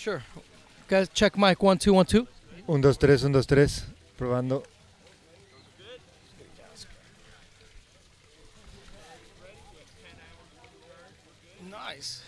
Sure. Guys, check mic 1 2 1 2. 1, 2, 3, 1, 2, 3. Probando. Nice.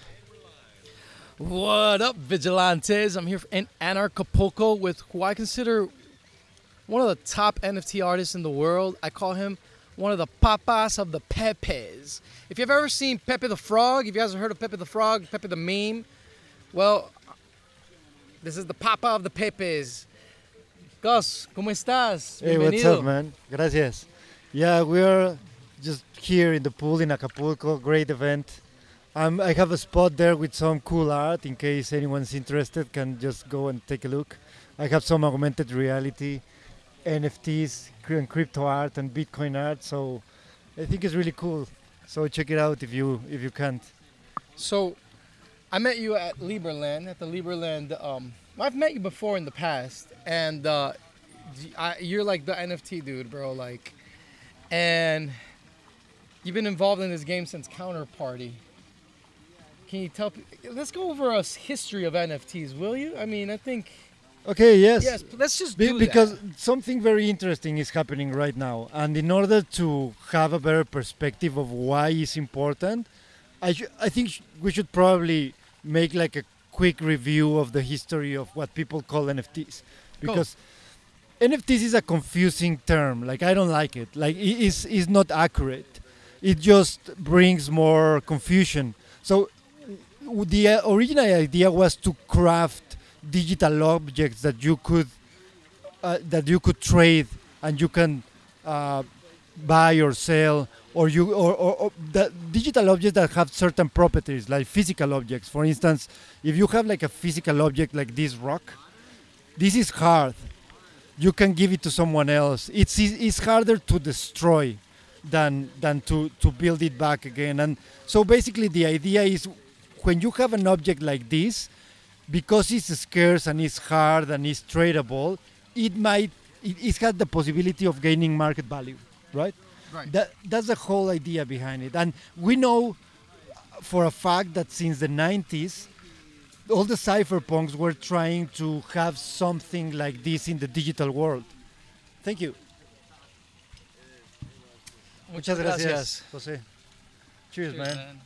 What up, Vigilantes? I'm here in Anarchapulco with who I consider one of the top NFT artists in the world. I call him one of the papas of the Pepes. If you've ever seen Pepe the Frog, if you guys have heard of Pepe the Frog, Pepe the Meme, well, this is the papa of the Pepes. Gus, ¿cómo estás? Hey, what's up, man? Gracias. Yeah, we are just here in the pool in Acapulco. Great event. I have a spot there with some cool art. In case anyone's interested, can just go and take a look. I have some augmented reality, NFTs, and crypto art, and Bitcoin art. So I think it's really cool. So check it out if you can't. So I met you at Liberland, at the Liberland. I've met you before in the past, and you're like the NFT dude, bro. Like, and you've been involved in this game since Counterparty. Can you tell? Let's go over a history of NFTs, will you? I mean, I think. Okay. Yes. Yes. Let's just do because that. something very interesting is happening right now, and in order to have a better perspective of why it's important, I think we should probably make like a quick review of the history of what people call NFTs, because NFTs is a confusing term. Like, I don't like it. Like, it's not accurate. It just brings more confusion. So the original idea was to craft digital objects that you could trade, and you can buy or sell, or the digital objects that have certain properties like physical objects. For instance, if you have like a physical object like this rock, this is hard. You can give it to someone else. It's harder to destroy than to build it back again. And so basically the idea is, when you have an object like this, because it's scarce and it's hard and it's tradable, it has the possibility of gaining market value, right? Right. That's the whole idea behind it. And we know for a fact that since the 90s, all the cypherpunks were trying to have something like this in the digital world. Thank you. Muchas gracias, Jose. Cheers, man.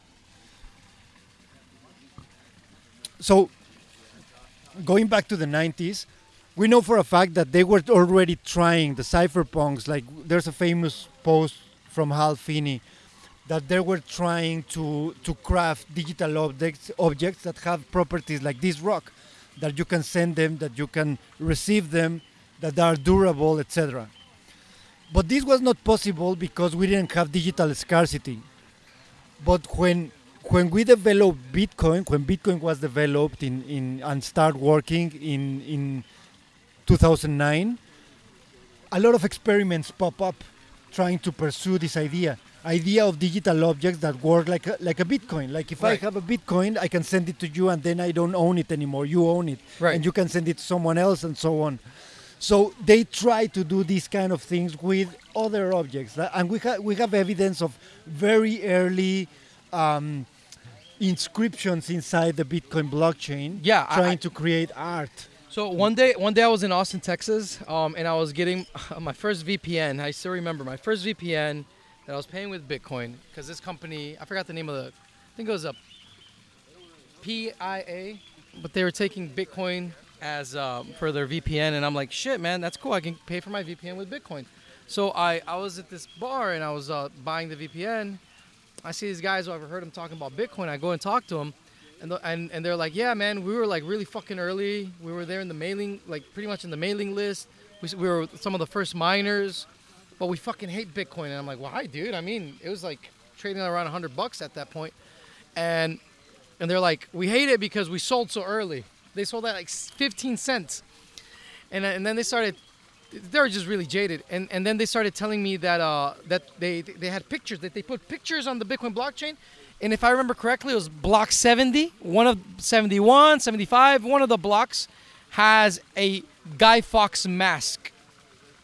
So, going back to the 90s, we know for a fact that they were already trying, the cypherpunks. Like, there's a famous post from Hal Finney that they were trying to craft digital objects that have properties like this rock, that you can send them, that you can receive them, that are durable, etc. But this was not possible because we didn't have digital scarcity. But when we developed Bitcoin, when Bitcoin was developed and started working in 2009, a lot of experiments pop up trying to pursue this idea of digital objects that work like a Bitcoin. Like, if Right. I have a Bitcoin, I can send it to you, and then I don't own it anymore. You own it, Right. and you can send it to someone else, and so on. So they try to do these kind of things with other objects, and we have evidence of very early inscriptions inside the Bitcoin blockchain. Yeah, trying to create art. So one day I was in Austin, Texas, and I was getting my first VPN. I still remember my first VPN that I was paying with Bitcoin, because this company, I forgot the name of I think it was a PIA, but they were taking Bitcoin as for their VPN, and I'm like, shit, man, that's cool. I can pay for my VPN with Bitcoin. So I was at this bar, and I was buying the VPN. I see these guys, I've heard them talking about Bitcoin. I go and talk to them. And they're like, yeah, man, we were like really fucking early. We were there in the mailing, like pretty much in the mailing list. We were some of the first miners, but we fucking hate Bitcoin. And I'm like, why, dude? I mean, it was like trading around $100 at that point. And they're like, we hate it because we sold so early. They sold at like 15 cents. And then they were just really jaded. And then they started telling me that they had pictures, that they put pictures on the Bitcoin blockchain. And if I remember correctly, it was block 70, one of 71, 75. One of the blocks has a Guy Fawkes mask.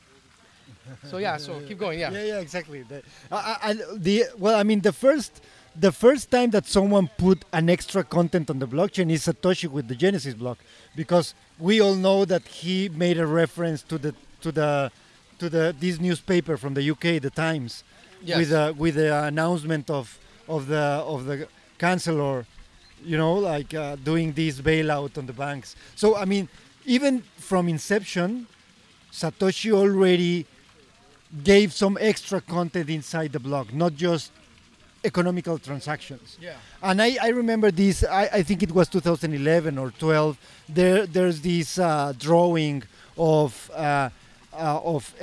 So yeah, so keep going, yeah. Yeah, exactly. The first the first time that someone put an extra content on the blockchain is Satoshi with the Genesis block, because we all know that he made a reference to the this newspaper from the UK, the Times, Yes. with the announcement of the chancellor, doing this bailout on the banks. So I mean, even from inception, Satoshi already gave some extra content inside the block, not just economical transactions. Yeah. And I remember this. I think it was 2011 or 12. There's this drawing of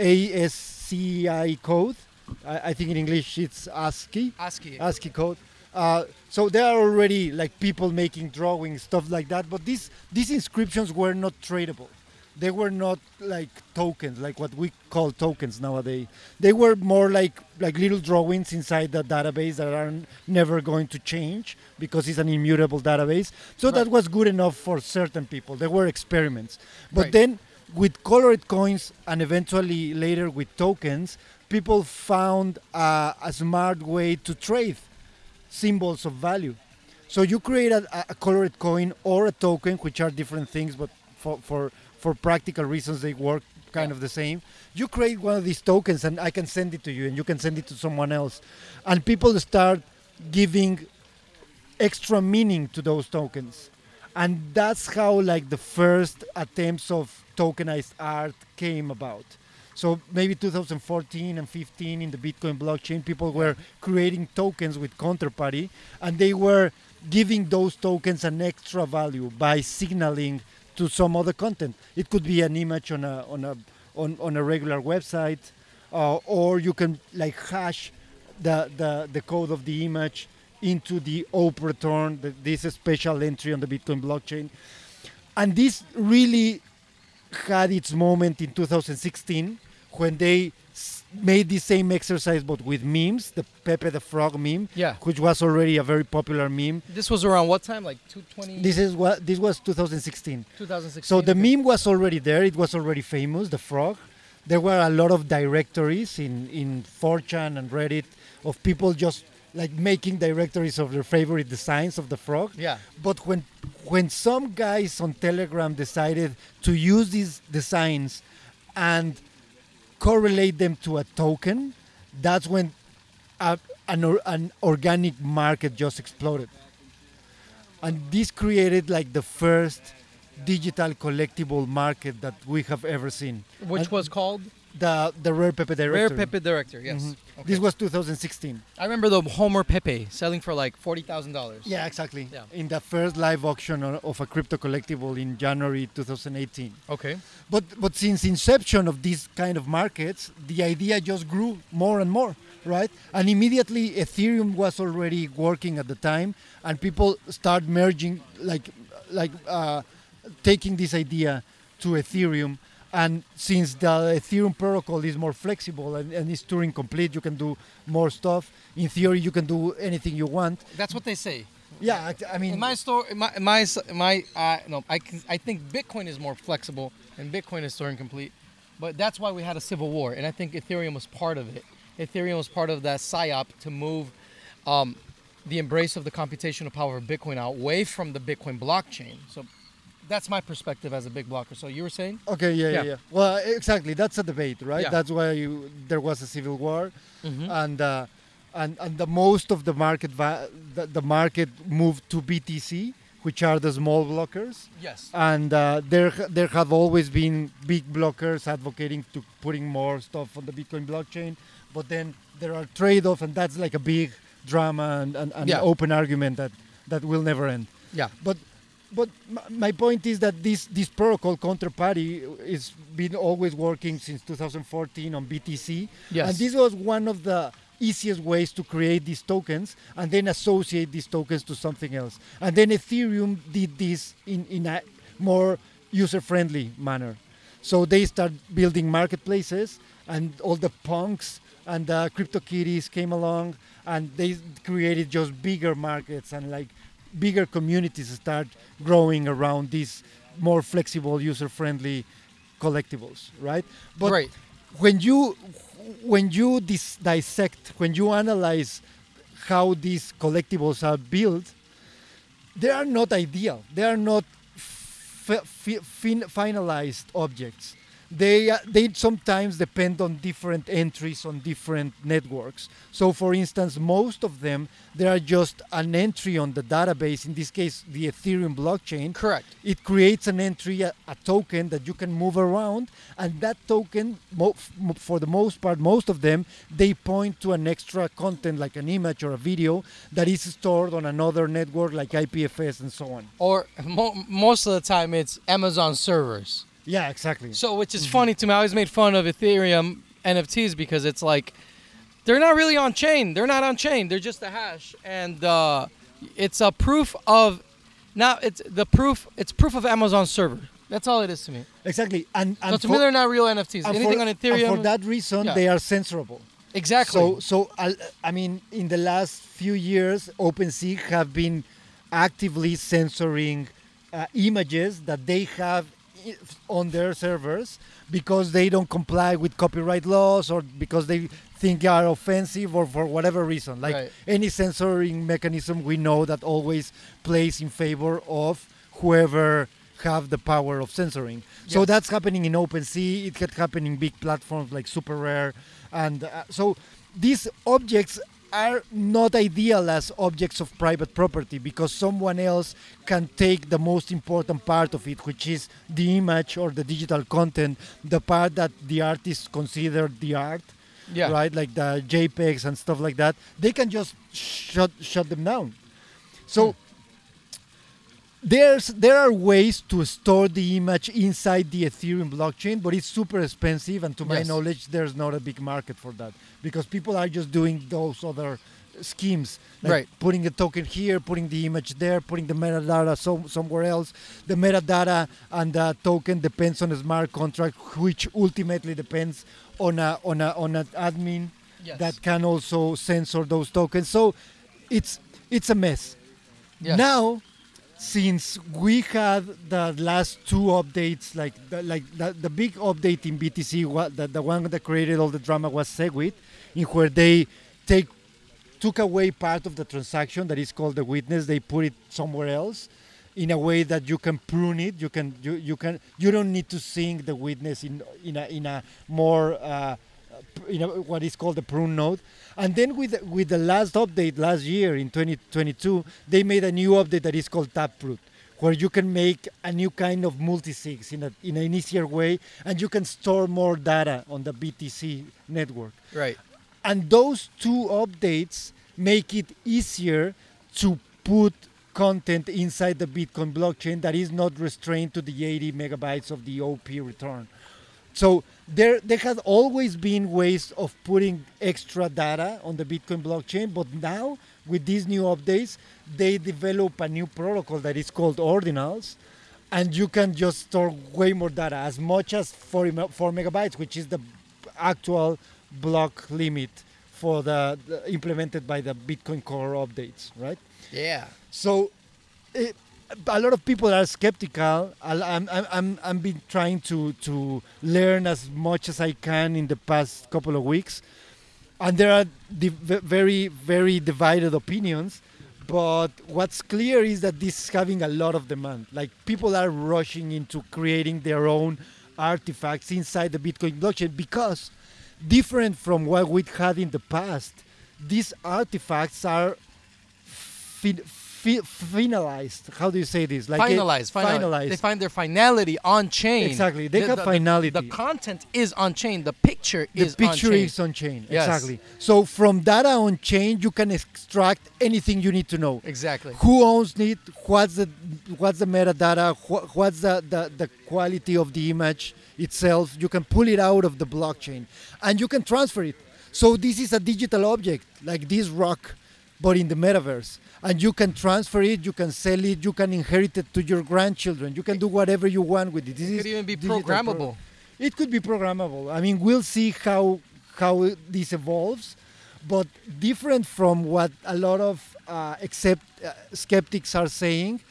ASCII code. I think in English it's ASCII code. So there are already like people making drawings, stuff like that. But these inscriptions were not tradable. They were not like tokens, like what we call tokens nowadays. They were more like little drawings inside the database that are never going to change because it's an immutable database. So Right. that was good enough for certain people. They were experiments. But Right. then with colored coins and eventually later with tokens, people found a smart way to trade symbols of value. So you create a colored coin or a token, which are different things, but for practical reasons they work kind of the same. You create one of these tokens and I can send it to you and you can send it to someone else. And people start giving extra meaning to those tokens. And that's how like the first attempts of tokenized art came about. So maybe 2014 and 15 in the Bitcoin blockchain, people were creating tokens with counterparty, and they were giving those tokens an extra value by signaling to some other content. It could be an image on a regular website, or you can like hash the code of the image into the OP return, this special entry on the Bitcoin blockchain. And this really had its moment in 2016 when they made the same exercise but with memes, the Pepe the Frog meme, Yeah. which was already a very popular meme. This was around what time? Like 220? This was 2016. 2016. So the okay. meme was already there. It was already famous, the frog. There were a lot of directories in 4chan and Reddit of people just like making directories of their favorite designs of the frog. Yeah. But when some guys on Telegram decided to use these designs and correlate them to a token, that's when an organic market just exploded. And this created like the first digital collectible market that we have ever seen. Which And was called the Rare Pepe directory. Rare Pepe Director, yes. Mhm. Okay. This was 2016. I remember the Homer Pepe selling for like $40,000. Yeah, exactly. Yeah. In the first live auction of a crypto collectible in January 2018. Okay. But since inception of these kind of markets, the idea just grew more and more, right? And immediately Ethereum was already working at the time, and people start merging, taking this idea to Ethereum. And since the Ethereum protocol is more flexible and is Turing complete, you can do more stuff. In theory, you can do anything you want. That's what they say. Yeah, I mean, In my store, no, I think Bitcoin is more flexible and Bitcoin is Turing complete, but that's why we had a civil war, and I think Ethereum was part of it. Ethereum was part of that psyop to move the embrace of the computational power of Bitcoin away from the Bitcoin blockchain. So that's my perspective as a big blocker. So you were saying? okay, Yeah. yeah. Well, exactly. That's a debate, right? Yeah. That's why there was a civil war, Mm-hmm. and the most of the market the market moved to BTC, which are the small blockers. Yes. And there have always been big blockers advocating to putting more stuff on the Bitcoin blockchain, but then there are trade-offs, and that's like a big drama and Yeah. open argument that will never end. Yeah. But my point is that this protocol counterparty is been always working since 2014 on BTC, Yes. and this was one of the easiest ways to create these tokens and then associate these tokens to something else. And then Ethereum did this in a more user-friendly manner. So they start building marketplaces, and all the punks and the CryptoKitties came along, and they created just bigger markets, and like bigger communities start growing around these more flexible, user-friendly collectibles, right? But Right. when you dissect, when you analyze how these collectibles are built, they are not ideal. They are not finalized objects. They sometimes depend on different entries on different networks. So, for instance, most of them, they are just an entry on the database, in this case, the Ethereum blockchain. Correct. It creates an entry, a token that you can move around, and that token, for the most part, most of them, they point to an extra content like an image or a video that is stored on another network like IPFS and so on. Or most of the time, it's Amazon servers. Yeah, exactly. So, which is funny to me. I always made fun of Ethereum NFTs because it's like they're not really on chain. They're not on chain. They're just a hash, and it's a proof of It's proof of Amazon server. That's all it is to me. Exactly, and So to me, they're not real NFTs. Anything on Ethereum. and for that reason, yeah. they are censorable. Exactly. So I mean, in the last few years, OpenSea have been actively censoring images that they have on their servers because they don't comply with copyright laws or because they think are offensive or for whatever reason. Like Right. any censoring mechanism, we know that always plays in favor of whoever have the power of censoring. So Yes. that's happening in OpenSea. It can happen in big platforms like Super Rare, and so these objects are not ideal as objects of private property because someone else can take the most important part of it, which is the image or the digital content, the part that the artist considered the art, yeah. right? Like the JPEGs and stuff like that. They can just shut them down. So there are ways to store the image inside the Ethereum blockchain, but it's super expensive, and to my Yes. knowledge, there's not a big market for that because people are just doing those other schemes, like Right. putting a token here, putting the image there, putting the metadata somewhere else. The metadata and the token depends on a smart contract, which ultimately depends on an admin Yes. that can also censor those tokens. So it's a mess. Yes. Now, since we had the last two updates, like the big update in BTC, the one that created all the drama was Segwit, in where they took away part of the transaction that is called the witness. They put it somewhere else, in a way that you can prune it. You don't need to sync the witness in a more what is called the prune node. And then with the last update last year in 2022, they made a new update that is called Taproot, where you can make a new kind of multi-sigs in an easier way, and you can store more data on the BTC network. Right. And those two updates make it easier to put content inside the Bitcoin blockchain that is not restrained to the 80 megabytes of the OP return. So there has always been ways of putting extra data on the Bitcoin blockchain, but now with these new updates, they develop a new protocol that is called ordinals, and you can just store way more data, as much as 4 megabytes, which is the actual block limit for the implemented by the Bitcoin Core updates, right? Yeah. So a lot of people are skeptical. I'm been trying to learn as much as I can in the past couple of weeks, and there are very, very divided opinions. But what's clear is that this is having a lot of demand. Like, people are rushing into creating their own artifacts inside the Bitcoin blockchain because, different from what we had in the past, these artifacts are finalized. How do you say this? Like Finalized. They find their finality on chain. Exactly. They have finality. The content is on chain. The picture is on chain. The picture is on chain. Yes. Exactly. So from data on chain, you can extract anything you need to know. Exactly. Who owns it? What's the metadata? What's the quality of the image itself? You can pull it out of the blockchain, and you can transfer it. So this is a digital object, like this rock, but in the metaverse. And you can transfer it, you can sell it, you can inherit it to your grandchildren. You can do whatever you want with it. It could even be programmable. It could be programmable. I mean, we'll see how this evolves, but different from what a lot of skeptics are saying,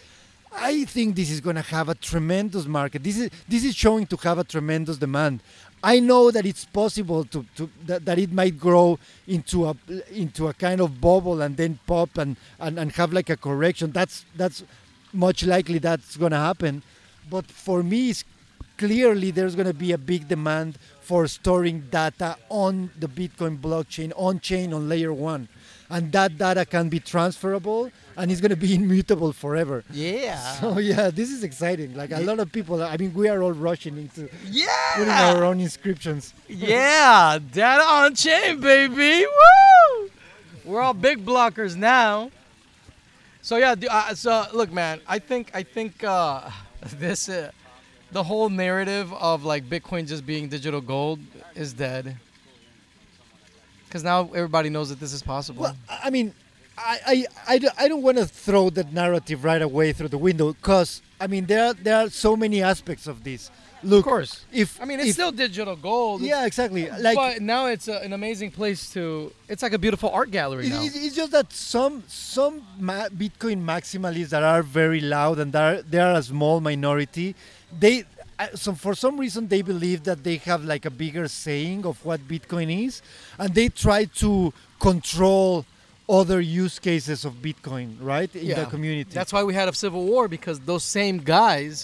I think this is going to have a tremendous market. This is showing to have a tremendous demand. I know that it's possible that it might grow into a kind of bubble and then pop and have like a correction. That's much likely that's going to happen. But for me, it's clearly there's going to be a big demand for storing data on the Bitcoin blockchain, on chain, on layer one. And that data can be transferable and it's going to be immutable forever. Yeah. So yeah, this is exciting. Like a lot of people, I mean, we are all rushing into Yeah. putting our own inscriptions. Yeah, data on chain, baby. Woo! We're all big blockers now. So yeah, so look, man, I think this the whole narrative of like Bitcoin just being digital gold is dead. Because now everybody knows that this is possible. Well, I mean, I don't want to throw that narrative right away through the window because, I mean, there are so many aspects of this. Look, Of course. if I mean, it's still digital gold. yeah, exactly. Like But now it's an amazing place to. It's like a beautiful art gallery now. it's just that some Bitcoin maximalists that are very loud and they are a small minority. So for some reason they believe that they have like a bigger saying of what Bitcoin is, and they try to control other use cases of Bitcoin, right, in the community. That's why we had a civil war, because those same guys,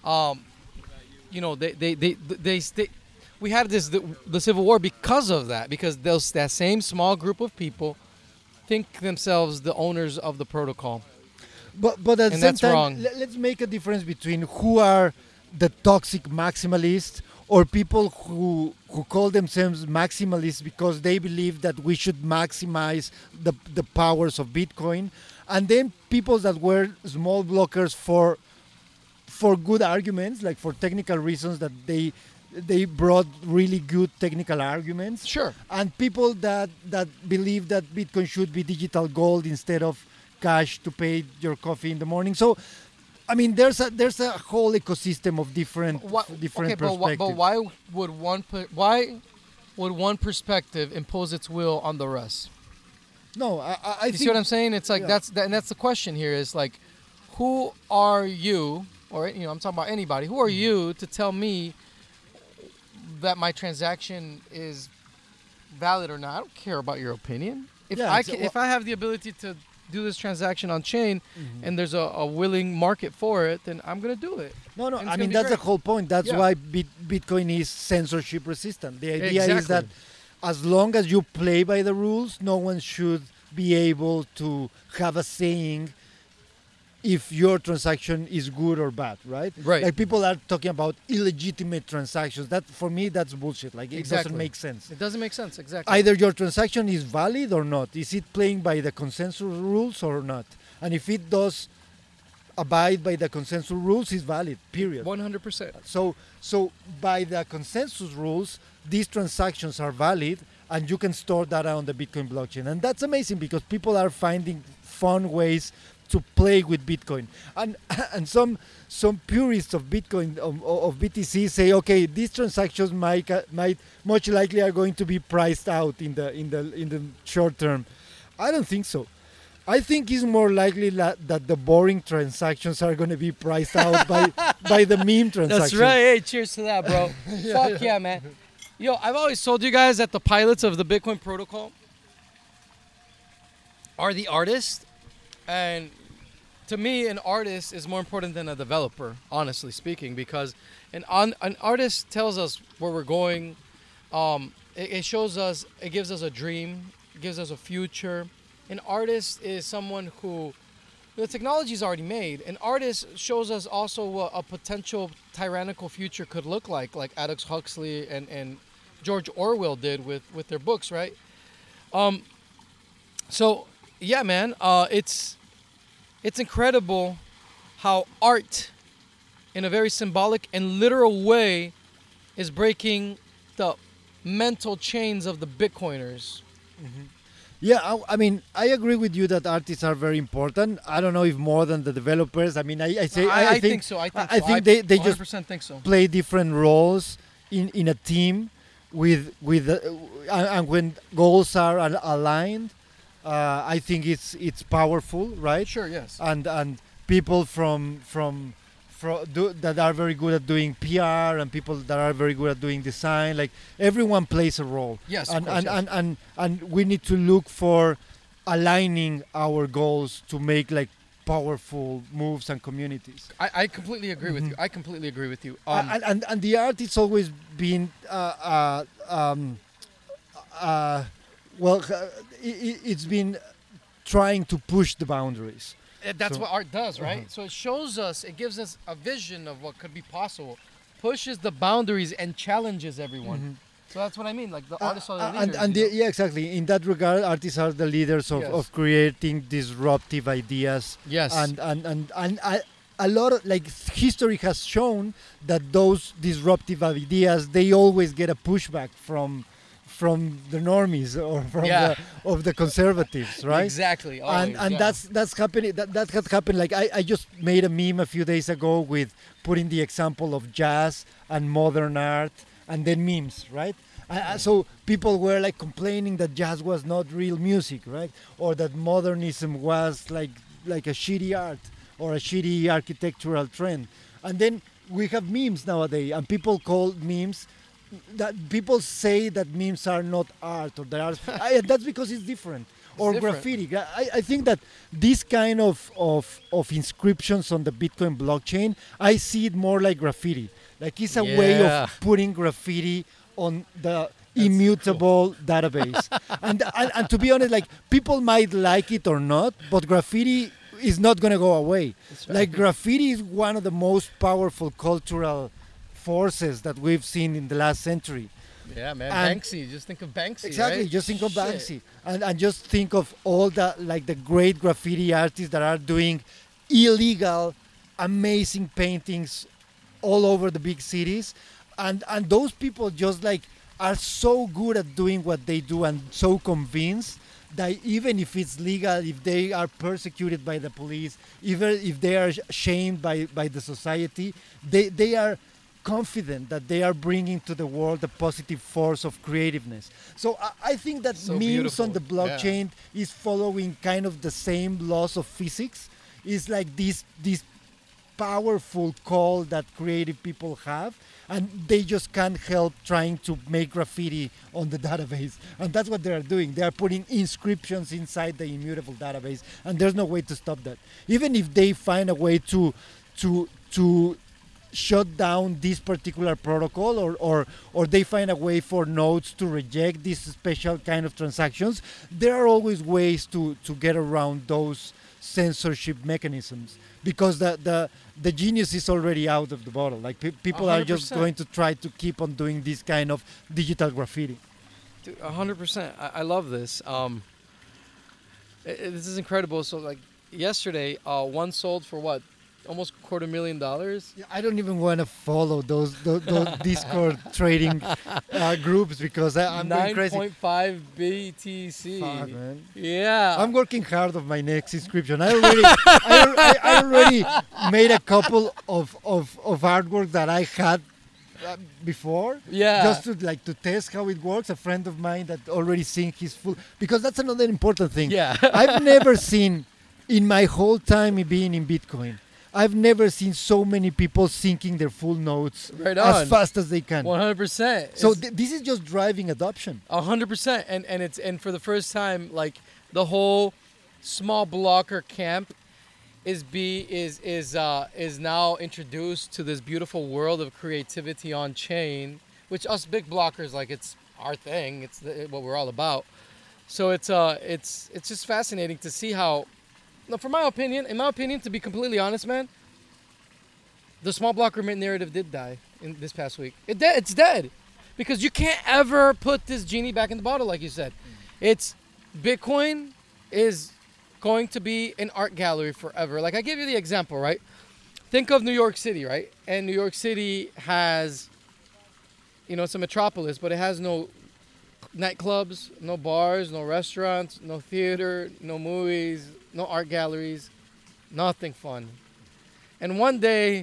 we had the civil war because of that, because that same small group of people think themselves the owners of the protocol. But at the And same that's time, wrong. let's make a difference between who are the toxic maximalists or people who call themselves maximalists because they believe that we should maximize the powers of Bitcoin, and then people that were small blockers for good arguments, like for technical reasons that they brought really good technical arguments. Sure. And people that believe that Bitcoin should be digital gold instead of cash to pay your coffee in the morning. So, I mean, there's a whole ecosystem of different perspectives. But why would one perspective impose its will on the rest? No, I You think, see what I'm saying? It's like yeah. that's the question here. Is like, who are you, or I'm talking about anybody. Who are you to tell me that my transaction is valid or not? I don't care about your opinion. If Yeah, if I have the ability to do this transaction on chain, and there's a willing market for it, then I'm gonna do it. No, And it's I gonna mean, be that's the great. whole point. That's Yeah. why Bitcoin is censorship resistant. The idea is Exactly. that as long as you play by the rules, no one should be able to have a saying if your transaction is good or bad, right? Right. Like people are talking about illegitimate transactions. That for me, that's bullshit. Like it Exactly. doesn't make sense. It doesn't make sense. Exactly. Either your transaction is valid or not. Is it playing by the consensus rules or not? And if it does abide by the consensus rules, it's valid. Period. 100%. So by the consensus rules, these transactions are valid, and you can store data on the Bitcoin blockchain, and that's amazing because people are finding fun ways to play with Bitcoin, and some purists of Bitcoin of BTC say, okay, these transactions might much likely are going to be priced out in the short term. I don't think so. I think it's more likely that the boring transactions are going to be priced out by the meme transactions. That's right. Hey, cheers to that, bro. Fuck yeah, man. Yo, I've always told you guys that the pilots of the Bitcoin protocol are the artists. And to me, an artist is more important than a developer, honestly speaking, because an artist tells us where we're going. It shows us, it gives us a dream, it gives us a future. An artist is someone who, the technology is already made. An artist shows us also what a potential tyrannical future could look like Aldous Huxley and George Orwell did with their books, right? So, yeah, man, it's incredible how art, in a very symbolic and literal way, is breaking the mental chains of the Bitcoiners. Yeah, I mean, I agree with you that artists are very important. I don't know if more than the developers. I mean, I think so. I think they just 100% think so. play different roles in a team with and when goals are aligned, I think it's powerful, right? Sure, yes. And people that are very good at doing PR, and people that are very good at doing design. Like everyone plays a role. Yes, of and course, and, yes. and we need to look for aligning our goals to make like powerful moves and communities. I completely agree with you. I completely agree with you. And the art it's always been it's been trying to push the boundaries. That's So- what art does, right? So it shows us, it gives us a vision of what could be possible, pushes the boundaries and challenges everyone. So that's what I mean. Like the artists are the leaders. Yeah, exactly. In that regard, artists are the leaders Yes. of creating disruptive ideas. Yes. And a lot of like history has shown that those disruptive ideas they always get a pushback from the normies or from Yeah. of the conservatives, right? Exactly. Always, And yeah. that's happening. That has happened. Like I just made a meme a few days ago with putting the example of jazz and modern art, and then memes, right? So people were like complaining that jazz was not real music, right? Or that modernism was like a shitty art or a shitty architectural trend. And then we have memes nowadays, and people call memes that people say that memes are not art or they are. That's because it's different. Or different. graffiti. I think that this kind of inscriptions on the Bitcoin blockchain, I see it more like graffiti. Like it's a way Yeah. of putting graffiti on the immutable database. And to be honest, like people might like it or not, but graffiti is not going to go away. That's right. Like graffiti is one of the most powerful cultural forces that we've seen in the last century. Yeah, man. and- Banksy. Just think of Banksy. Exactly, right? just think of Shit. Banksy, and just think of all the like the great graffiti artists that are doing illegal, amazing paintings all over the big cities, and those people just like are so good at doing what they do and so convinced that even if it's legal, if they are persecuted by the police, even if they are shamed by the society, they are confident that they are bringing to the world a positive force of creativeness. So I think that So memes beautiful. on the blockchain is following kind of the same laws of physics. It's like this powerful call that creative people have, and they just can't help trying to make graffiti on the database. And that's what they're doing. They're putting inscriptions inside the immutable database, and there's no way to stop that. Even if they find a way to shut down this particular protocol, or they find a way for nodes to reject this special kind of transactions, there are always ways to get around those censorship mechanisms, because the genius is already out of the bottle. Like people are just 100%. going to try to keep on doing this kind of digital graffiti. Dude, 100%. I love this. This is incredible. So like yesterday, one sold for what? Almost $250,000. Yeah, I don't even want to follow those Discord trading groups, because I'm going crazy. 9.5 BTC. Fuck, man. Yeah. I'm working hard on my next inscription. I already made a couple of artwork that I had before, Yeah. just to test how it works. A friend of mine that already seen his full, because that's another important thing. Yeah. I've never seen in my whole time being in Bitcoin, I've never seen so many people syncing their full nodes Right as on. fast as they can. 100%. So It's this is just driving adoption. 100%. And for the first time, like the whole small blocker camp is now introduced to this beautiful world of creativity on chain, which us big blockers, like, it's our thing. It's what we're all about. So it's just fascinating to see how. No, in my opinion, to be completely honest, man, the small blocker narrative did die in this past week. It's dead, because you can't ever put this genie back in the bottle, like you said. It's Bitcoin is going to be an art gallery forever. Like I gave you the example, right? Think of New York City, right? And New York City has, it's a metropolis, but it has no nightclubs, no bars, no restaurants, no theater, no movies, no art galleries, nothing fun. And one day,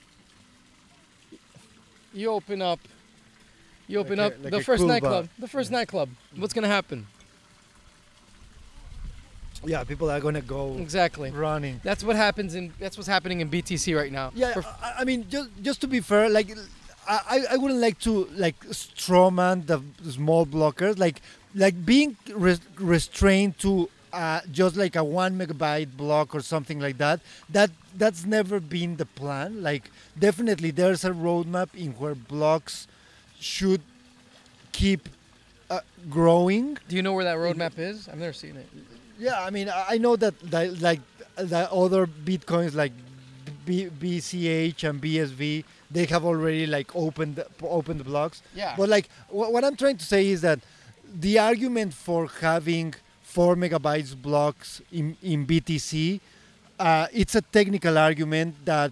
you open up Like the a first cool nightclub. bar. The first nightclub. What's gonna happen? Yeah, people are gonna go Exactly. running. That's what's happening in BTC right now. Yeah, I mean, just to be fair, like, I wouldn't like to like strawman the small blockers, like being restrained to just like a 1 megabyte block or something like that. That's never been the plan. Like, definitely, there's a roadmap in where blocks should keep growing. Do you know where that roadmap is? I've never seen it. Yeah, I mean, I know that like the other bitcoins like BCH and BSV, they have already like opened the blocks. Yeah. But like what I'm trying to say is that the argument for having 4 megabytes blocks in BTC, it's a technical argument that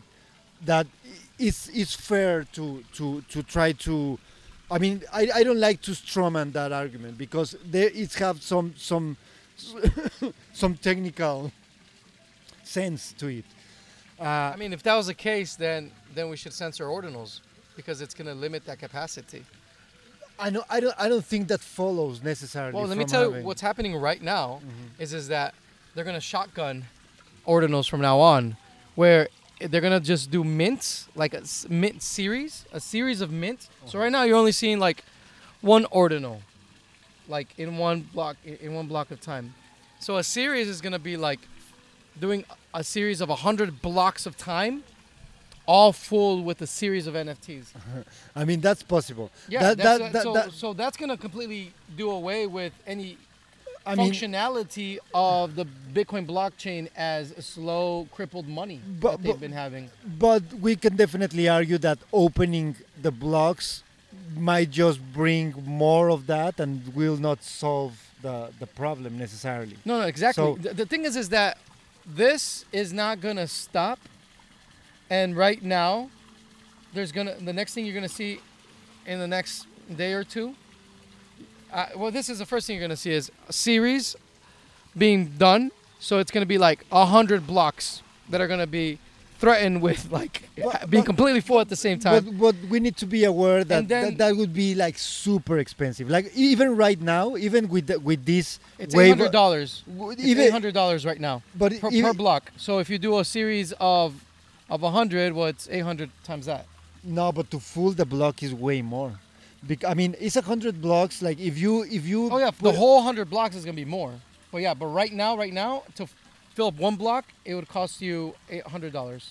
is fair to try to. I mean, I don't like to strawman that argument because it have some technical sense to it. I mean, if that was the case, then we should censor ordinals because it's going to limit that capacity. I don't think that follows necessarily. Well, let me tell you what's happening right now is that they're going to shotgun ordinals from now on, where they're going to just do mints, like a mint series, a series of mints. So right now you're only seeing like one ordinal, like in one block of time. So a series is going to be like doing a series of 100 blocks of time, all full with a series of NFTs. I mean, that's possible. Yeah, so that's going to completely do away with any functionality of the Bitcoin blockchain as a slow, crippled money that they've been having. But we can definitely argue that opening the blocks might just bring more of that and will not solve the problem necessarily. No, exactly. So, the thing is that this is not going to stop. And right now, the next thing you're going to see in the next day or two, this is the first thing you're going to see is a series being done. So it's going to be like 100 blocks that are going to be threatened with like being completely full at the same time. But we need to be aware that that would be like super expensive. Like even right now, even with this, it's $800. It's $800 right now, but per block. So if you do a series of 100, well, it's 800 times that. No, but to full the block is way more. I mean, it's 100 blocks. Like if you. Oh yeah, the whole 100 blocks is gonna be more. But yeah, but right now, to fill up one block, it would cost you $800.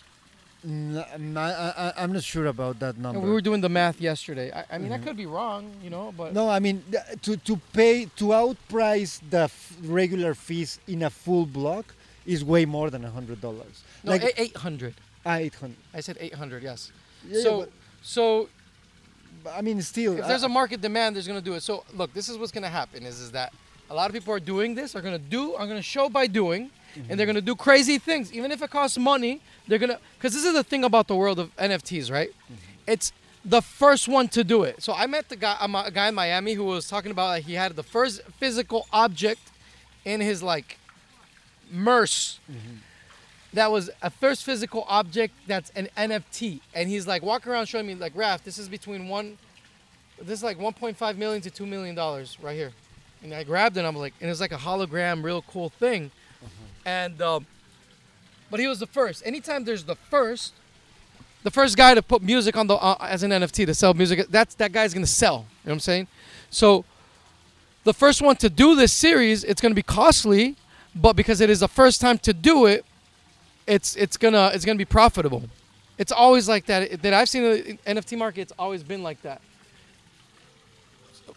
I'm not sure about that number. And we were doing the math yesterday. I mean, I could be wrong, but no, I mean to outprice the regular fees in a full block is way more than $100. No, like 800. 800. I said 800. Yes. Yeah, so. I mean, still. If there's a market demand, there's gonna do it. So look, this is what's gonna happen: is that a lot of people are doing this. Are gonna show by doing, and they're gonna do crazy things, even if it costs money. They're gonna, because this is the thing about the world of NFTs, right? It's the first one to do it. So I met a guy in Miami who was talking about like he had the first physical object in his like MERS. That was a first physical object that's an NFT. And he's like walking around showing me like, Raph, this is like $1.5 million to $2 million right here. And I grabbed it and I'm like, and it's like a hologram, real cool thing. And, but he was the first. Anytime there's the first guy to put music on as an NFT to sell music, that guy's going to sell. You know what I'm saying? So the first one to do this series, it's going to be costly, but because it is the first time to do it, it's gonna be profitable. It's always like that. That I've seen in the NFT market. It's always been like that. So,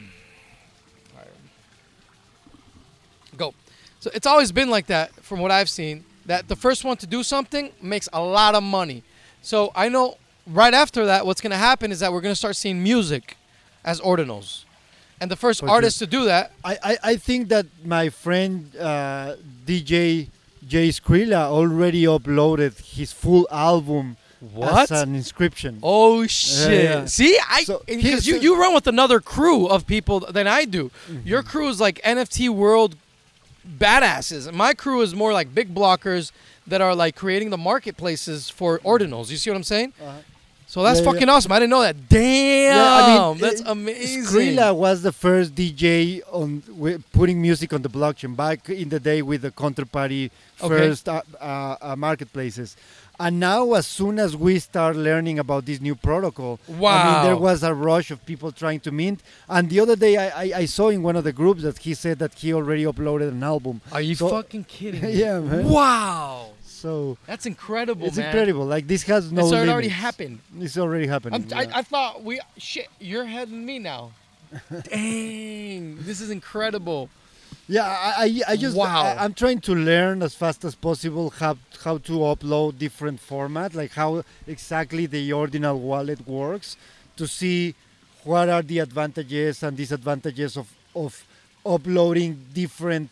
go. So it's always been like that from what I've seen. That the first one to do something makes a lot of money. So I know right after that, what's gonna happen is that we're gonna start seeing music as ordinals, and the first artist to do that. I think that my friend DJ Jay Skrilla already uploaded his full album as an inscription. Oh shit! Yeah. See, because you run with another crew of people than I do. Your crew is like NFT world badasses. My crew is more like big blockers that are like creating the marketplaces for ordinals. You see what I'm saying? So that's Yeah, yeah. fucking awesome. I didn't know that. Damn, that's amazing. Skrilla was the first DJ on putting music on the blockchain back in the day with the counterparty Okay. first marketplaces. And now, as soon as we start learning about this new protocol, I mean, Wow. there was a rush of people trying to mint. And the other day, I saw in one of the groups that he said that he already uploaded an album. Are you So- fucking kidding me? Yeah, man. Wow. So That's incredible, it's man. incredible. Like this has no So it limits. already happened. It's already happening. I thought shit, you're ahead of me now. Dang, this is incredible. Yeah, I just Wow. I'm trying to learn as fast as possible how to upload different formats, like how exactly the ordinal wallet works, to see what are the advantages and disadvantages of uploading different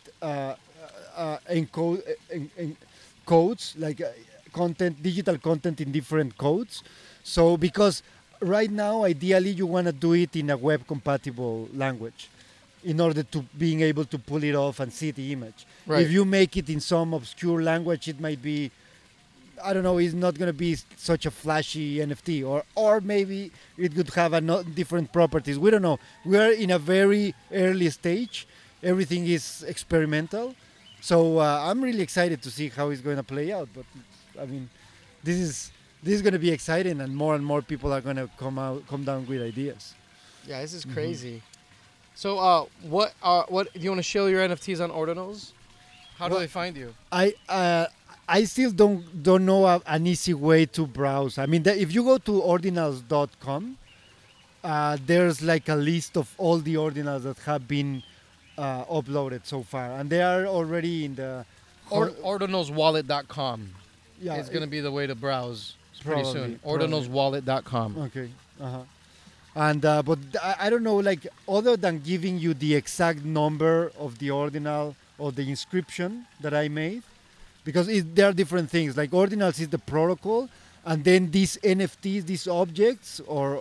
codes, like content, digital content in different codes. So because right now, ideally, you want to do it in a web compatible language in order to being able to pull it off and see the image. Right. If you make it in some obscure language, it might be, I don't know, it's not going to be such a flashy NFT, or maybe it could have different properties. We don't know. We are in a very early stage. Everything is experimental. So I'm really excited to see how it's going to play out. But I mean, this is going to be exciting, and more people are going to come down with ideas. Yeah, this is crazy. So, what do you want to show your NFTs on Ordinals? How do Well, they find you? I still don't know an easy way to browse. I mean, if you go to ordinals.com, there's like a list of all the ordinals that have been uploaded so far, and they are already in the Ordinalswallet.com yeah, is going to be the way to browse pretty soon. Probably. Ordinalswallet.com. Okay. Uh-huh. And but I don't know, like other than giving you the exact number of the ordinal or the inscription that I made, because there are different things. Like ordinals is the protocol, and then these NFTs, these objects, or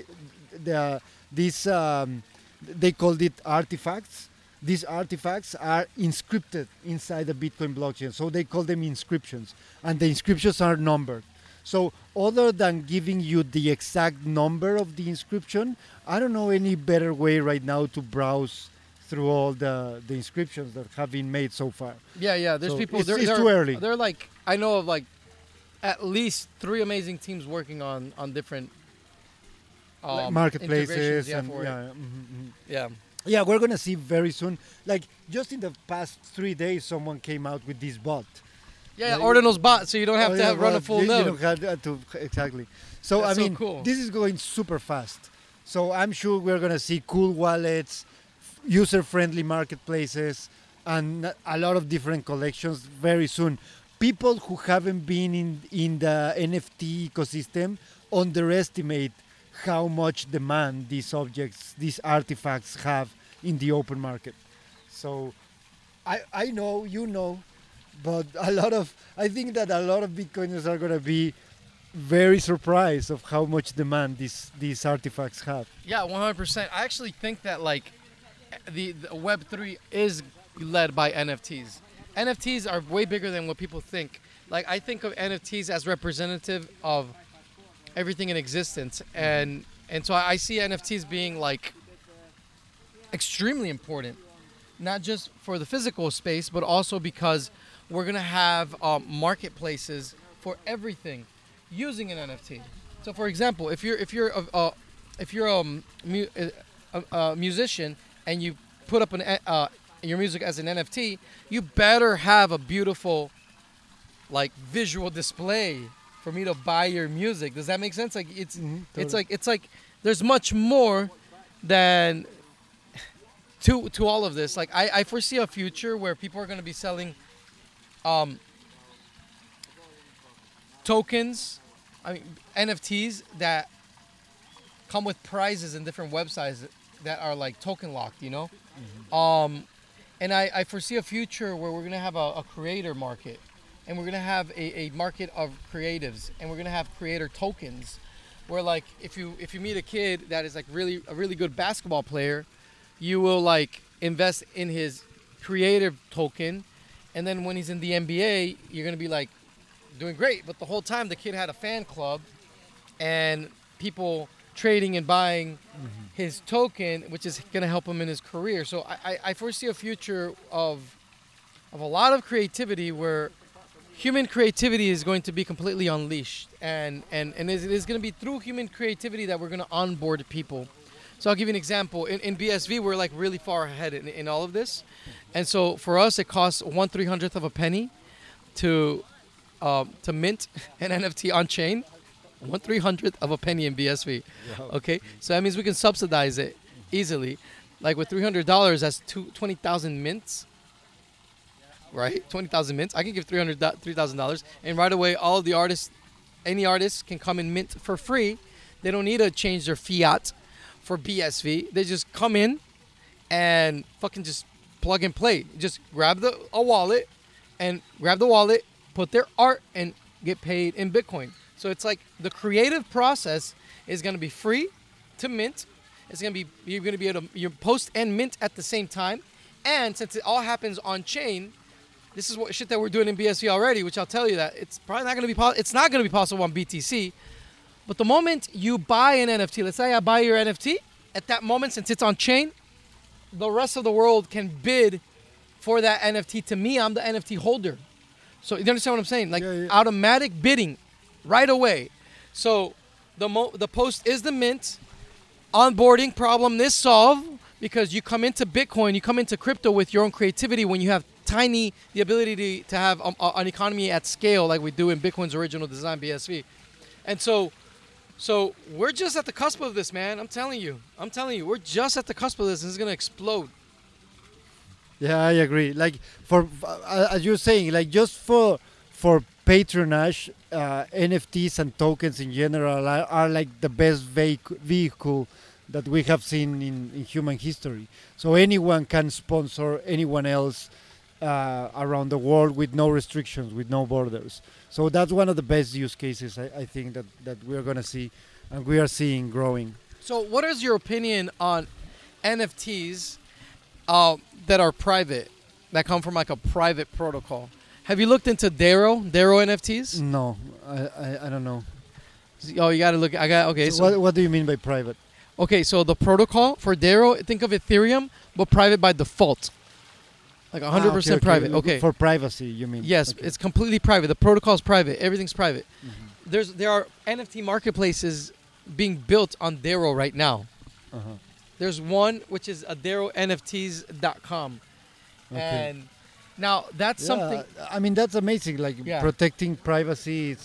they called it artifacts. These artifacts are inscripted inside the Bitcoin blockchain, so they call them inscriptions, and the inscriptions are numbered. So other than giving you the exact number of the inscription, I don't know any better way right now to browse through all the inscriptions that have been made so far. Yeah. There's So people. it's they're too early. They're like, I know of like at least 3 amazing teams working on different Like integrations, marketplaces yeah, and for it. Yeah. yeah, we're gonna see very soon. Like just in the past 3 days, someone came out with this bot. Yeah, Yeah, Ordinals bot, so you don't have Oh, to yeah, run a well, full you node. don't have to exactly. So That's I so mean, cool. this is going super fast. So I'm sure we're gonna see cool wallets, user-friendly marketplaces, and a lot of different collections very soon. People who haven't been in the NFT ecosystem underestimate how much demand these objects, these artifacts have in the open market. So I know, you know, but I think that a lot of Bitcoiners are going to be very surprised of how much demand these artifacts have. Yeah, 100%. I actually think that like the Web3 is led by NFTs. NFTs are way bigger than what people think. Like I think of NFTs as representative of everything in existence, and so I see NFTs being like extremely important, not just for the physical space, but also because we're gonna have marketplaces for everything using an NFT. So, for example, if you're a musician and you put up your music as an NFT, you better have a beautiful like visual display for me to buy your music. Does that make sense? Like it's Totally. it's like there's much more than to all of this. Like I foresee a future where people are going to be selling tokens, I mean NFTs that come with prizes in different websites that are like token locked, you know? And I foresee a future where we're going to have a creator market, and we're going to have a market of creatives, and we're going to have creator tokens where like if you meet a kid that is like a really good basketball player, you will like invest in his creative token, and then when he's in the NBA, you're going to be like doing great, but the whole time the kid had a fan club and people trading and buying his token, which is going to help him in his career. So I foresee a future of a lot of creativity where human creativity is going to be completely unleashed, and it is going to be through human creativity that we're going to onboard people. So I'll give you an example. In BSV, we're like really far ahead in all of this, and so for us, it costs 1/300th of a penny to mint an NFT on chain. 1/300th of a penny in BSV. Okay, so that means we can subsidize it easily. Like with $300, that's 20,000 mints. Right, 20,000 mints. I can give $3,000, and right away, all of the artists, any artists, can come and mint for free. They don't need to change their fiat for BSV. They just come in and fucking just plug and play. Just grab a wallet and grab the wallet, put their art, and get paid in Bitcoin. So it's like the creative process is going to be free to mint. It's going to be, you're going to be able to you post and mint at the same time. And since it all happens on chain, this is what shit that we're doing in BSV already, which I'll tell you that it's probably not going to be it's not going to be possible on BTC. But the moment you buy an NFT, let's say I buy your NFT, at that moment, since it's on chain, the rest of the world can bid for that NFT. To me, I'm the NFT holder. So you understand what I'm saying? Like automatic bidding right away. So the post is the mint. Onboarding problem is solved because you come into Bitcoin, you come into crypto with your own creativity when you have the ability to have an economy at scale like we do in Bitcoin's original design, BSV. And so we're just at the cusp of this, man. I'm telling you, we're just at the cusp of this, and it's going to explode. Yeah, I agree. Like as you're saying, like just for patronage, NFTs and tokens in general are like the best vehicle that we have seen in human history. So anyone can sponsor anyone else around the world with no restrictions, with no borders. So that's one of the best use cases I think that we're going to see, and we are seeing growing. So what is your opinion on NFTs that are private, that come from like a private protocol? Have you looked into Daro NFTs? No, I don't know. Oh, you got to look. Okay. So what do you mean by private? Okay, so the protocol for Daro, think of Ethereum, but private by default. Like 100% private. Okay. For privacy, you mean? Yes, okay. It's completely private. The protocol is private. Everything's private. Mm-hmm. There are NFT marketplaces being built on Daro right now. Uh-huh. There's one which is DaroNFTs.com. Okay. And now that's something. I mean, that's amazing. Like protecting privacy,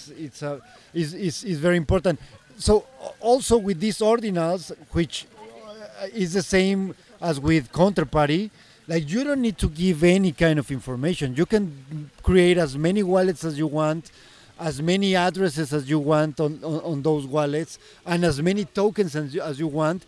is very important. So also with these ordinals, which is the same as with Counterparty, like you don't need to give any kind of information. You can create as many wallets as you want, as many addresses as you want on those wallets, and as many tokens as you want.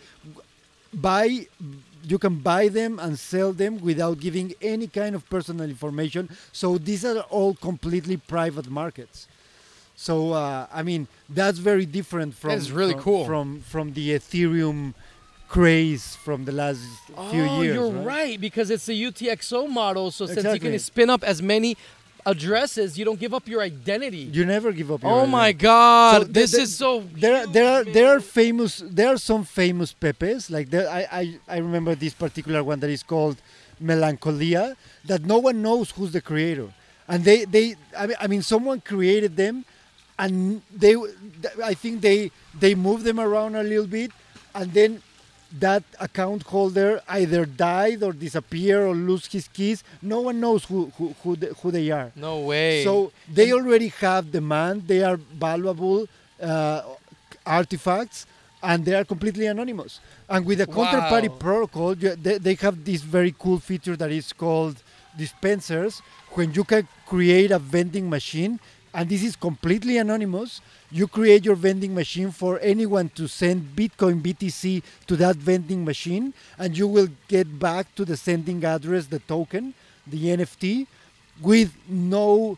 You can buy them and sell them without giving any kind of personal information. So these are all completely private markets. So I mean, that's very different from from the Ethereum craze from the last few years. You're right, because it's the UTXO model. So since you can spin up as many addresses, you don't give up your identity. You never give up your identity. Oh my God, so this is so there are some famous Pepes. Like I remember this particular one that is called Melancholia, that no one knows who's the creator. And I mean someone created them, and I think they move them around a little bit, and then that account holder either died or disappeared or lose his keys. No one knows who they are. No way. So they already have demand. They are valuable artifacts, and they are completely anonymous. And with the Counterparty protocol, they have this very cool feature that is called dispensers, when you can create a vending machine, and this is completely anonymous. You create your vending machine for anyone to send Bitcoin BTC to that vending machine, and you will get back to the sending address the token, the NFT, with no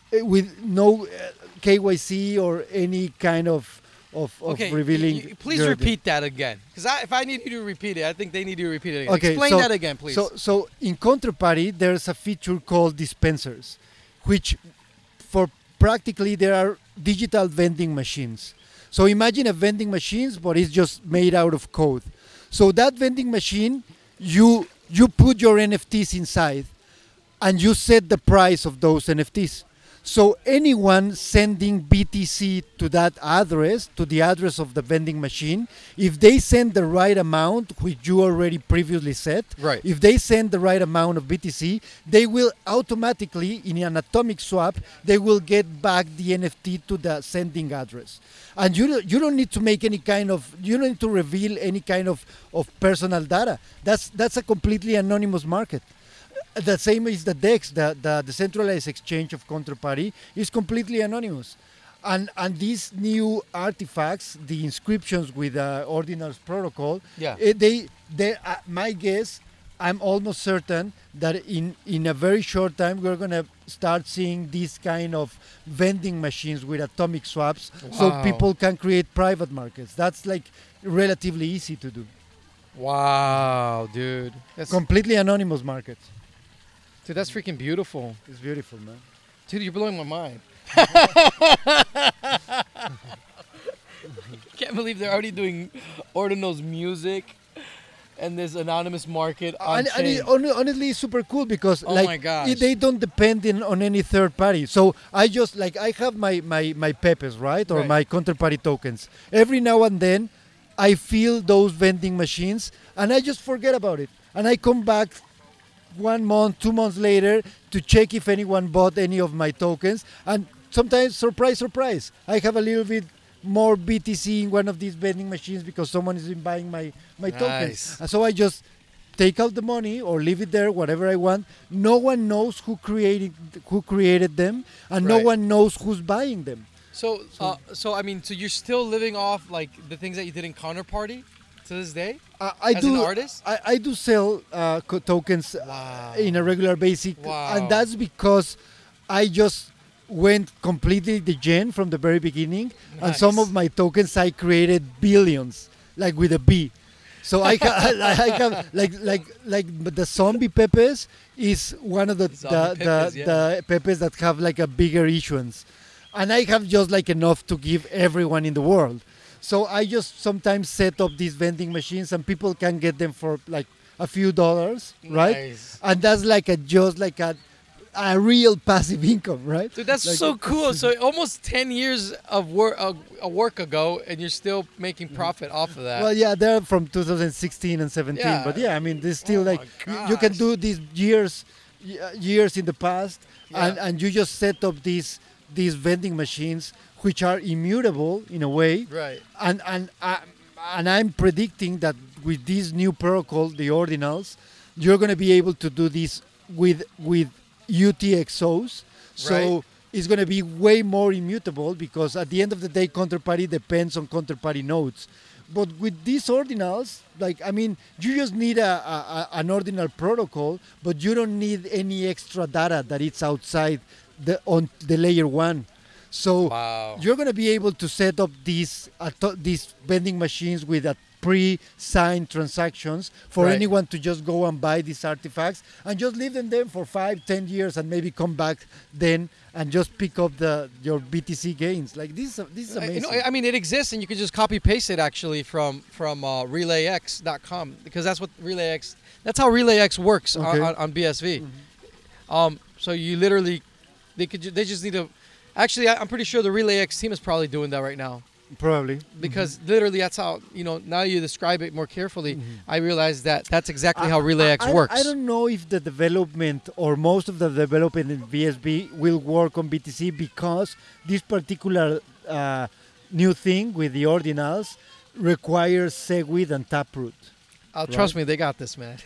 KYC or any kind of revealing. Please repeat that again, because if I need you to repeat it, I think they need you to repeat it again. Okay, explain that again, please. So in Counterparty, there's a feature called dispensers, which for practically there are digital vending machines. So imagine a vending machines, but it's just made out of code. So that vending machine, you put your NFTs inside, and you set the price of those NFTs. So anyone sending BTC to that address, to the address of the vending machine, if they send the right amount, which you already previously set, Right. if they send the right amount of BTC, they will automatically, in an atomic swap, they will get back the NFT to the sending address. And you don't need to make any kind of, you don't need to reveal any kind of personal data. That's a completely anonymous market. The same is the DEX, the decentralized exchange of counterparty, is completely anonymous. And these new artifacts, the inscriptions with the Ordinals protocol, Yeah. My guess, I'm almost certain that in a very short time we're gonna start seeing these kind of vending machines with atomic swaps, so Wow. people can create private markets. That's like relatively easy to do. Wow, dude. Completely anonymous markets. Dude, that's freaking beautiful. It's beautiful, man. Dude, you're blowing my mind. Can't believe they're already doing Ordinal's music and this anonymous market on And chain. honestly, it's super cool because Oh like my gosh. they don't depend on any third party. So I just like I have my Pepes, right, or Right. my counterparty tokens. Every now and then, I feel those vending machines, and I just forget about it, and I come back 1 month, 2 months later to check if anyone bought any of my tokens, and sometimes surprise, surprise, I have a little bit more BTC in one of these vending machines because someone has been buying my Nice. tokens. And so I just take out the money or leave it there, whatever I want. No one knows who created them, and no Right. one knows who's buying them. So I mean, so you're still living off like the things that you did in Counterparty to this day I as do. an artist? I do sell tokens Wow. in a regular basic, Wow. and that's because I just went completely degen from the very beginning, and some Nice. of my tokens I created billions, like with a B. So I have like the zombie pepes is one of the Zombie pepes, yeah. the pepes that have like a bigger issuance, and I have just like enough to give everyone in the world. So I just sometimes set up these vending machines, and people can get them for like a few dollars, right? Nice. And that's like just like a real passive income, right? Dude, that's Like, so cool. So almost 10 years of work ago, and you're still making profit off of that. Well, yeah, they're from 2016 and 17, Yeah. but yeah, I mean, there's still Oh like my you can gosh. do these years in the past, Yeah. and you just set up these vending machines which are immutable in a way, Right. and I'm predicting that with this new protocol, the ordinals, you're going to be able to do this with UTXOs. So Right. it's going to be way more immutable because at the end of the day, counterparty depends on counterparty nodes. But with these ordinals, like I mean, you just need an ordinal protocol, but you don't need any extra data that it's outside on the layer one. So Wow. you're going to be able to set up these vending machines with a pre-signed transactions for Right. anyone to just go and buy these artifacts and just leave them there for 5-10 years and maybe come back then and just pick up your BTC gains. Like this is amazing. I mean, it exists, and you can just copy paste it actually from RelayX.com because that's what RelayX. That's how RelayX works Okay. on BSV. So you literally, they just need to. Actually, I'm pretty sure the RelayX team is probably doing that right now Probably. because literally that's how Now you describe it more carefully, I realize that that's exactly how RelayX works. I don't know if the development or most of the development in BSB will work on BTC because this particular new thing with the ordinals requires Segwit and Taproot. Trust me, they got this, man.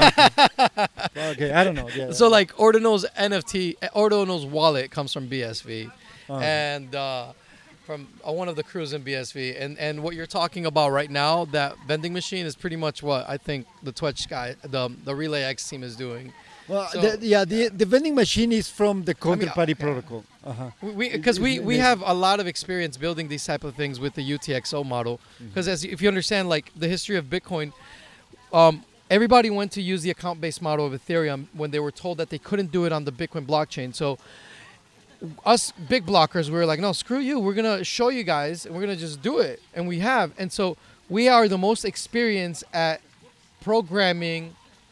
Okay, I don't know. Yeah, So like Ordinal's NFT, Ordinal's wallet comes from BSV, Oh. and from one of the crews in BSV, and what you're talking about right now, that vending machine is pretty much what I think the Twitch guy, the RelayX team is doing. well, so- the vending machine is from the mean, counterparty yeah. protocol. Uh-huh. Because we Amazing. have a lot of experience building these type of things with the UTXO model. Because if you understand like the history of Bitcoin, everybody went to use the account-based model of Ethereum when they were told that they couldn't do it on the Bitcoin blockchain. So us big blockers, we were like, no, screw you. We're gonna show you guys, and we're gonna just do it, and we have. And so we are the most experienced at programming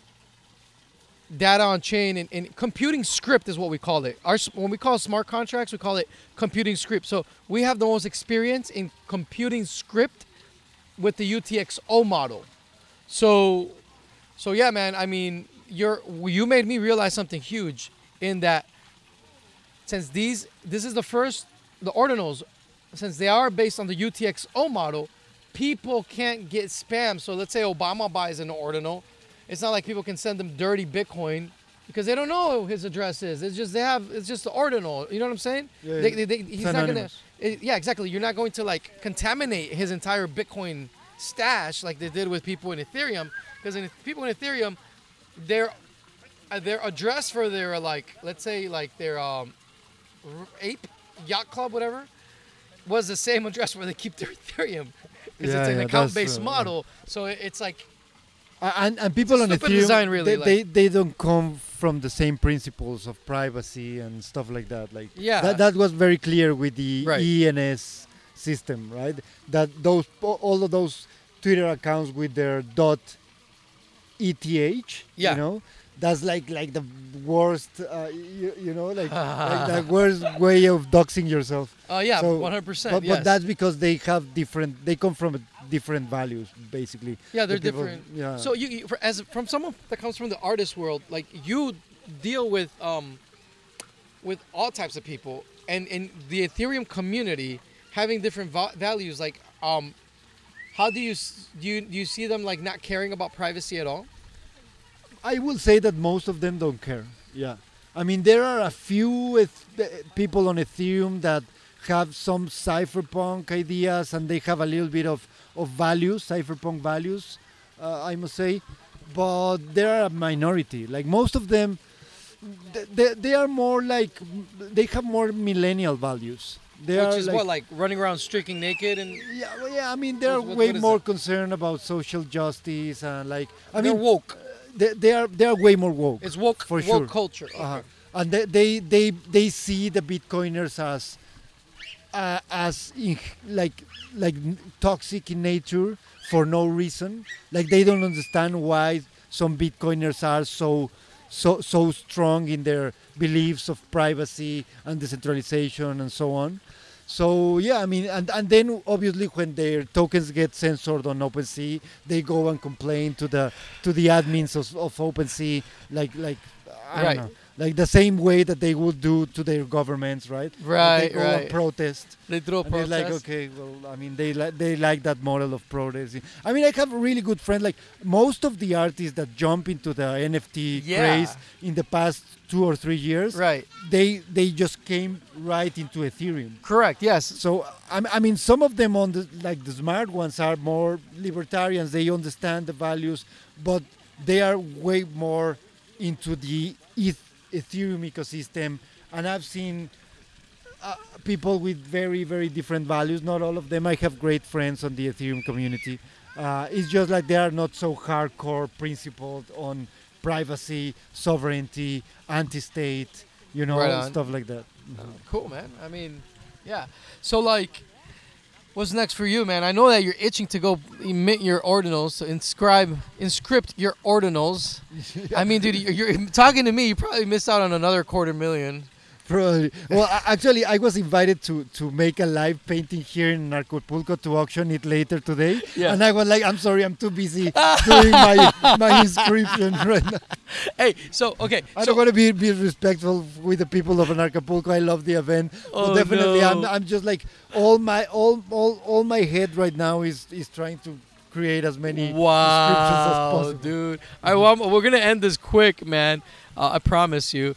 data on chain, and computing script is what we call it. When we call smart contracts, we call it computing script. So we have the most experience in computing script with the UTXO model. So yeah, man. I mean, you made me realize something huge in that, since this is the ordinals, since they are based on the UTXO model, people can't get spam. So let's say Obama buys an ordinal. It's not like people can send them dirty Bitcoin because they don't know who his address is. It's just the ordinal. You know what I'm saying? Yeah, He's not gonna. Yeah, exactly. You're not going to like contaminate his entire Bitcoin stash like they did with people in Ethereum, because people in Ethereum, their address for their, like, let's say like their ape yacht club, whatever, was the same address where they keep their Ethereum, because it's an account-based model. So it's like. And people on Ethereum, design, really, they don't come from the same principles of privacy and stuff like that. Like yeah, that was very clear with the right. ENS system, right? That all of those Twitter accounts with their .eth, yeah. you know, that's like the worst, you know, like the worst way of doxing yourself. Yeah, so, 100%. But that's because they come from different values, basically. Yeah, they're different. Yeah. So from someone that comes from the artist world, like, you deal with all types of people, and in the Ethereum community having different values. Like, how do you see them like not caring about privacy at all? I will say that most of them don't care. Yeah. I mean, there are a few people on Ethereum that have some cypherpunk ideas, and they have a little bit of values, cypherpunk values, I must say. But they're a minority. Like, most of them, they are more like, they have more millennial values. Which is like, what, like running around streaking naked? And yeah. I mean, they're way more concerned about social justice, and like, they're woke. They are way more woke. It's woke for sure. Woke culture. Okay. And they see the Bitcoiners as toxic in nature for no reason. Like, they don't understand why some Bitcoiners are so strong in their beliefs of privacy and decentralization and so on. So yeah, I mean, and then obviously when their tokens get censored on OpenSea, they go and complain to the admins of OpenSea, like I don't know. Like the same way that they would do to their governments, right? Right, they go and protest. They throw a protest. Like, okay, well, I mean, they like that model of protesting. I mean, I have a really good friend. Like, most of the artists that jump into the NFT craze in the past 2 or 3 years, right? They just came right into Ethereum. Correct. Yes. So I mean, some of them on the smart ones are more libertarians. They understand the values, but they are way more into the Ethereum ecosystem, and I've seen people with very, very different values. Not all of them. I have great friends on the Ethereum community. It's just like they are not so hardcore principled on privacy, sovereignty, anti-state, you know, stuff like that. Oh, cool, man. I mean, yeah. So, like, what's next for you, man? I know that you're itching to go emit your ordinals, to inscript your ordinals. Yeah. I mean, dude, you're talking to me. You probably missed out on another $250,000. Probably. Well, actually, I was invited to make a live painting here in Acapulco to auction it later today. Yeah. And I was like, I'm sorry, I'm too busy doing my inscription right now. Hey, so, okay. I don't want to be respectful with the people of Acapulco. I love the event. But definitely, no. I'm just like, all my head right now is trying to create as many inscriptions as possible. Dude. We're going to end this quick, man. I promise you.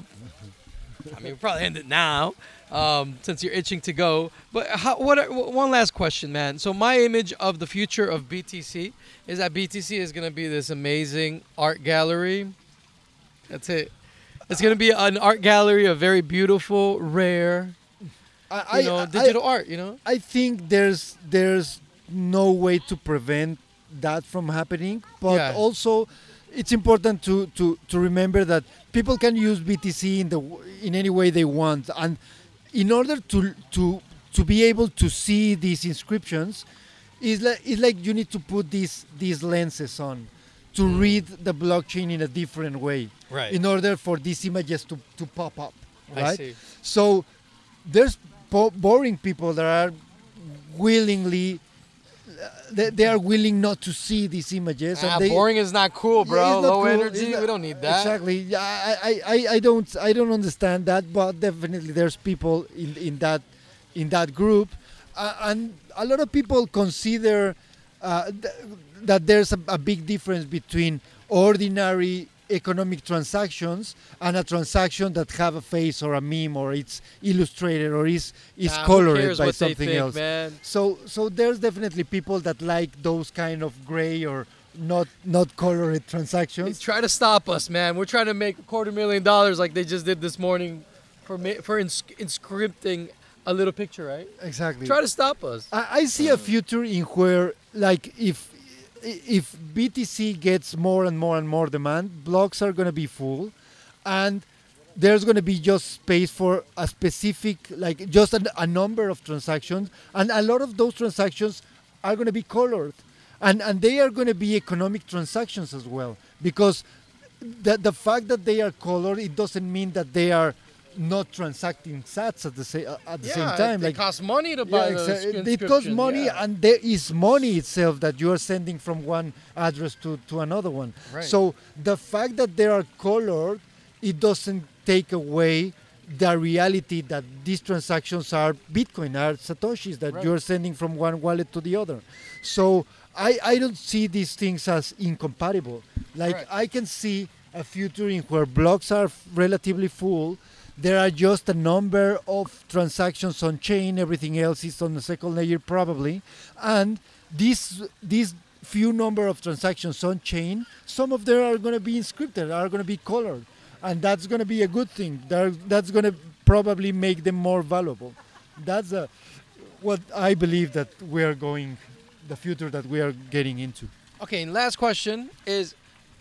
I mean, we'll probably end it now, since you're itching to go. But one last question, man. So my image of the future of BTC is that BTC is going to be this amazing art gallery. That's it. It's going to be an art gallery of very beautiful, rare, digital art, you know? I think there's no way to prevent that from happening. But also, it's important to remember that people can use BTC in any way they want, and in order to be able to see these inscriptions, it's like you need to put these lenses on to read the blockchain in a different way, Right. in order for these images to pop up, I right? see. So there's boring people that are willingly they are willing not to see these images. Ah, And they, boring is not cool, Yeah, bro. it's not Low cool. energy. It's not- We don't need that. Exactly. Yeah, I don't understand that, but definitely there's people in that group, and a lot of people consider that there's a big difference between ordinary economic transactions and a transaction that have a face or a meme or it's illustrated or is Nah, who colored cares by what they something think, else. man? So there's definitely people that like those kind of gray or not colored They transactions. try to stop us, man. We're trying to make $250,000 like they just did this morning for inscripting a little picture, right? Exactly. Try to stop us. I see a future in where, like, if BTC gets more and more and more demand, blocks are going to be full, and there's going to be just space for a specific, like, just a number of transactions, and a lot of those transactions are going to be colored, and they are going to be economic transactions as well, because the fact that they are colored, it doesn't mean that they are not transacting sats at the same time. It costs money to buy those it costs money, yeah. and there is money itself that you are sending from one address to another one. Right. So the fact that they are colored, it doesn't take away the reality that these transactions are Bitcoin, are Satoshis that Right. you're sending from one wallet to the other. So I don't see these things as incompatible. Like, Right. I can see a future in where blocks are relatively full. There are just a number of transactions on chain. Everything else is on the second layer probably. And these few number of transactions on chain, some of them are going to be inscripted, are going to be colored. And that's going to be a good thing. That's going to probably make them more valuable. That's what I believe that we're going, the future that we are getting into. Okay, and last question is,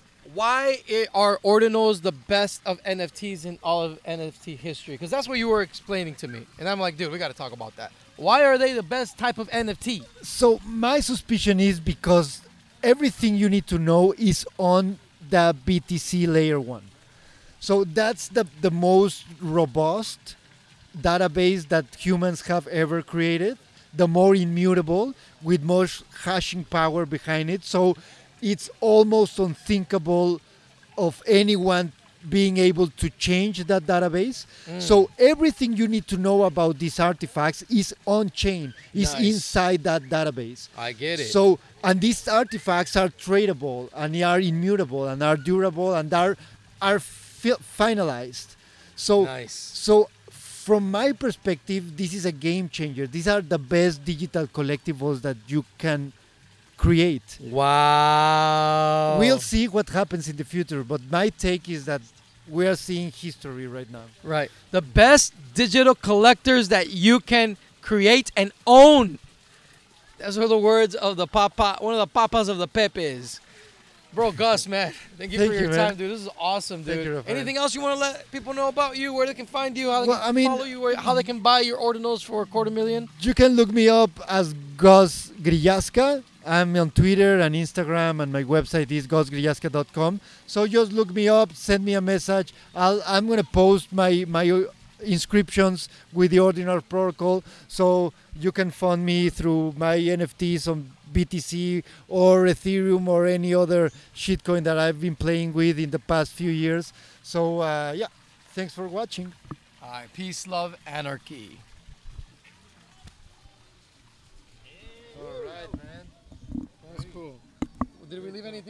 why are ordinals the best of NFTs in all of NFT history? Because that's what you were explaining to me. And I'm like, dude, we got to talk about that. Why are they the best type of NFT? So my suspicion is because everything you need to know is on the BTC layer 1. So that's the most robust database that humans have ever created, the more immutable, with most hashing power behind it. So it's almost unthinkable of anyone being able to change that database. So everything you need to know about these artifacts is on chain, is Nice. inside that database. I get it. So, and these artifacts are tradable and they are immutable and are durable and are finalized. So, Nice. so from my perspective, this is a game changer. These are the best digital collectibles that you can create. Wow. We'll see what happens in the future, but my take is that we are seeing history right now. Right. The best digital collectors that you can create and own. Those are the words of the papa, one of the papas of the Pepes. Bro, Gus, man. Thank you Thank for you, your man. time, dude. This is awesome, dude. Thank you, Rafael. Anything else you want to let people know about you, where they can find you, how they Well, can I mean- follow you, how they can buy your ordinals for $250,000? You can look me up as Gus Grillasca. I'm on Twitter and Instagram, and my website is gusgrillasca.com. So just look me up, send me a message. I'm going to post my inscriptions with the Ordinal protocol, so you can fund me through my NFTs on BTC or Ethereum or any other shitcoin that I've been playing with in the past few years. So yeah, thanks for watching. All right. Peace, love, anarchy. All right, man. That's cool. Did we leave anything?